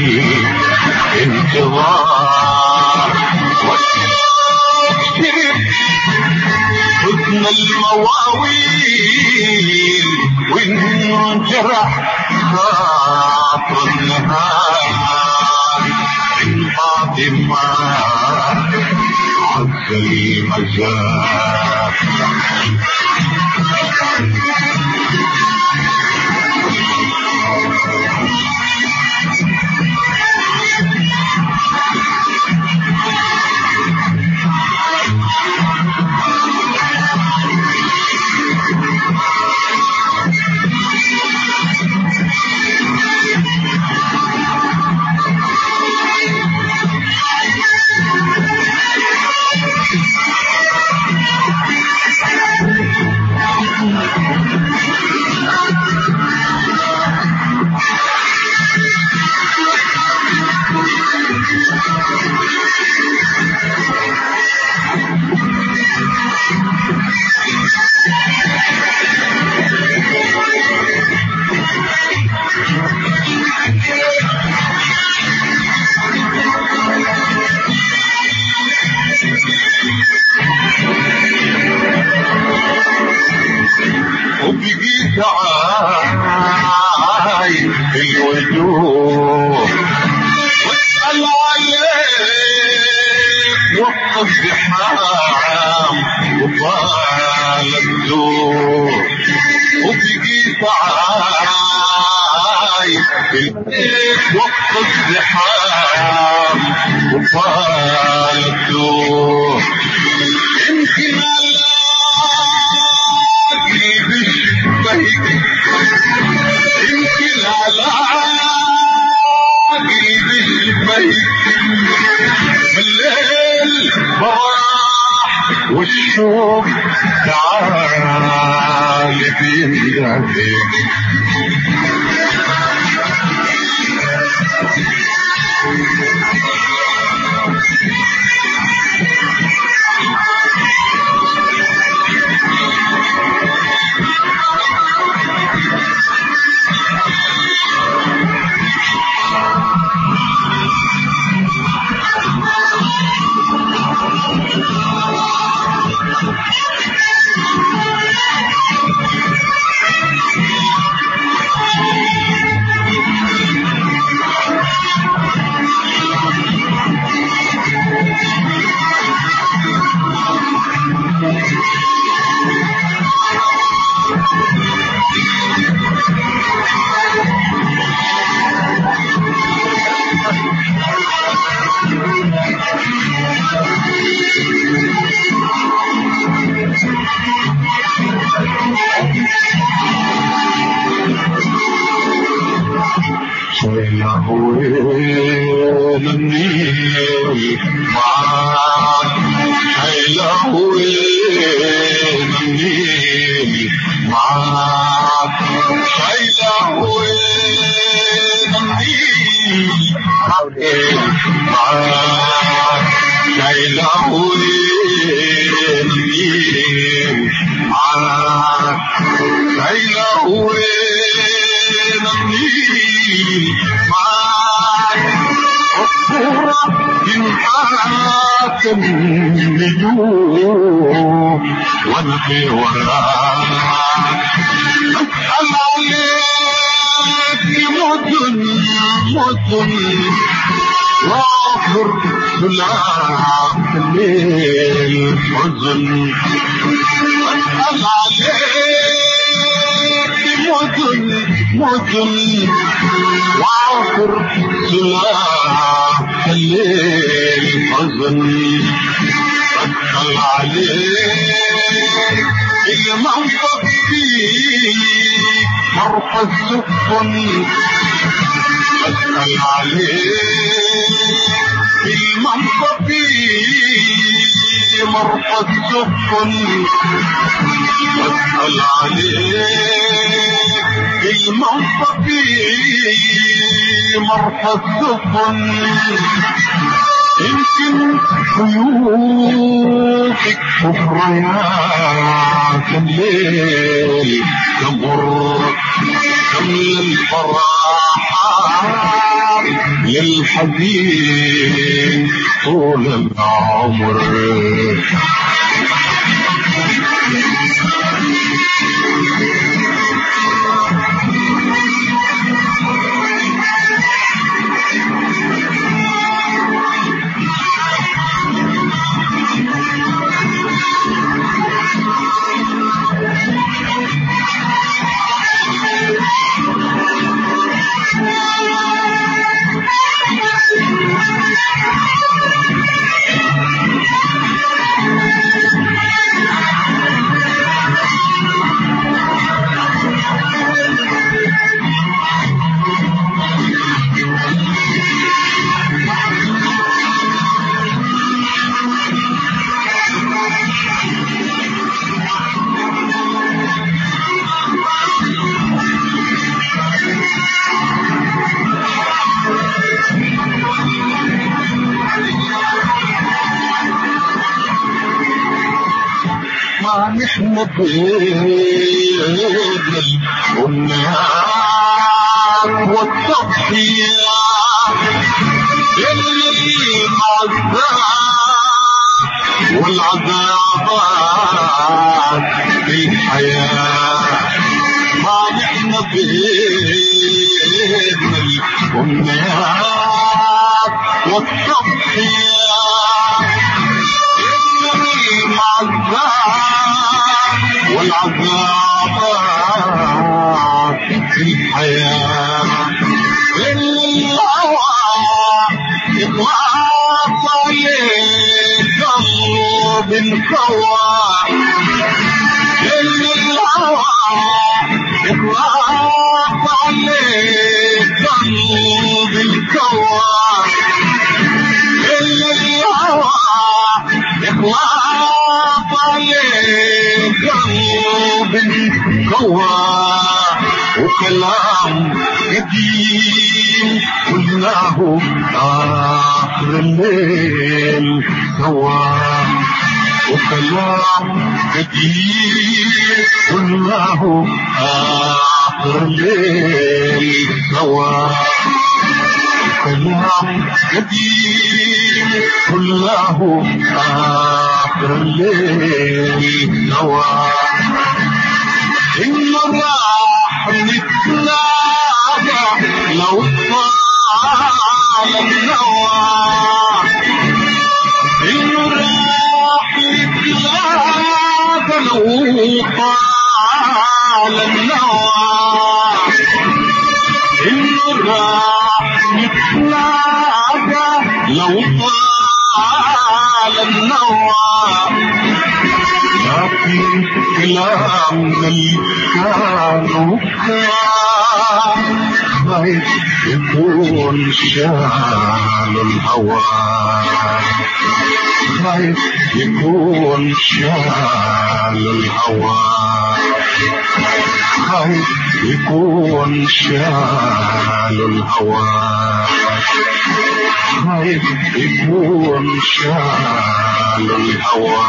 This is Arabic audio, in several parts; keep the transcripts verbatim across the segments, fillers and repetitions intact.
انتظار واكتب حزن المواويل وانجرح خاطر النهار من بعد ما عز المزار. الوجوه واسأل عليه وقف زحام وطال الدور وبقيت عايش وقف زحام وطال الدور. يمكن الاقي بشبهك يمكن الاقي بشبهك بالليل براح والشوق تعال بيندهك. وين النيل معاك حيلة وين النيل معاك حيلة وين النيل معاك حيلة وين النيل معاك حيلة وين النيل معاك الصورة ينحاكم النجوم وانا في وراك اسأل عليك مدن مدن واخر سلاح الليل حزن اسأل عليك مدن مدن وعصر سلاح الليل حزن أدخل عليك المنطق فيك مرفى السفن أدخل عليك المنطق فيك مرفى السفن أدخل عليك المنطق مرحى السفن. يمكن خيوطك أخريات الليل تمر كمل الفراحات للحزين طول العمر. نحن بيدل والنار والتضحية المعذاب والعذابات في الحياة. ما نحن بيدل والنار والتضحية والعذابات في الحياة. الهوى إطلاق عليك قلب انكوى. الهوى إطلاق عليك قلب انكوى. الهوى إطلاق عليك قلب انكوى. وكلام قديم قلناه آخر الليل سوا. وكلام قديم قلناه آخر الليل سوا. كلام قديم قلناه آخر الليل سوا. إن راح نتلاقى لو طال النوى. إن راح نتلاقى لو طال النوى. إن راح نتلاقى لو طال النوى. لكن كلامنا اللي كان وكان خايف يكون شال الهوى. خايف يكون شال الهوى. خايف يكون شال الهوى. خايف يكون شال الهوى.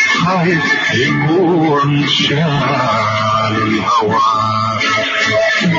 خايف يكون شال الهوى.